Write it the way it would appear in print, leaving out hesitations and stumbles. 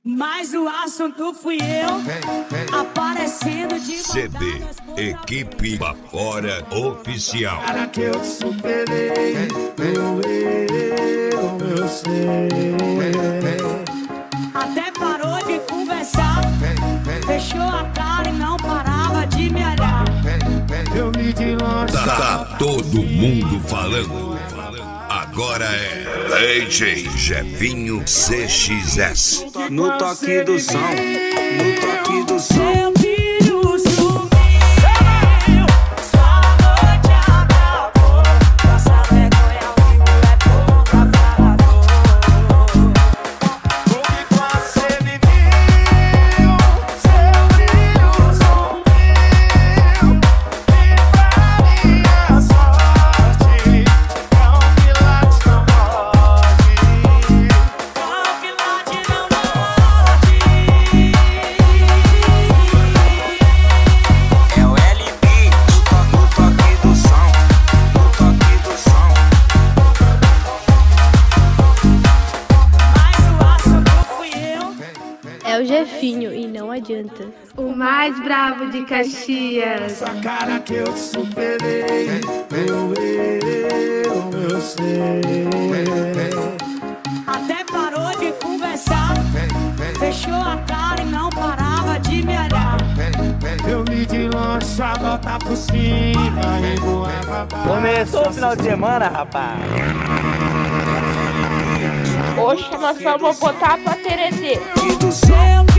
Mas o assunto fui eu, aparecendo de CD Equipe Bafora Oficial. Cara que eu superei, eu sei. Até parou de conversar, fechou a cara e não parava de me olhar. Eu vi de longe. Tá todo mundo falando. Agora é DJ Jefinho CXS. No toque do som, no toque do som. Meu filho sumiu, sua noite acabou. Nossa vergonha ao vivo é pouca falador. O que você me viu, seu brilho sumiu. E pra minha sorte, não me late, não pode. Não que late, não late. É o LB, no toque do som, no toque do som. Mas o assunto fui eu. É o Jefinho e não adianta. O mais bravo de Caxias. Essa cara que eu superei, eu sei. Até parou de conversar, fechou a cara e não parava de me olhar. Eu vi de longe sua volta por cima e voava. Começou o final de semana, rapaz. Hoje nós vamos botar pra Teretê. E do som. Meu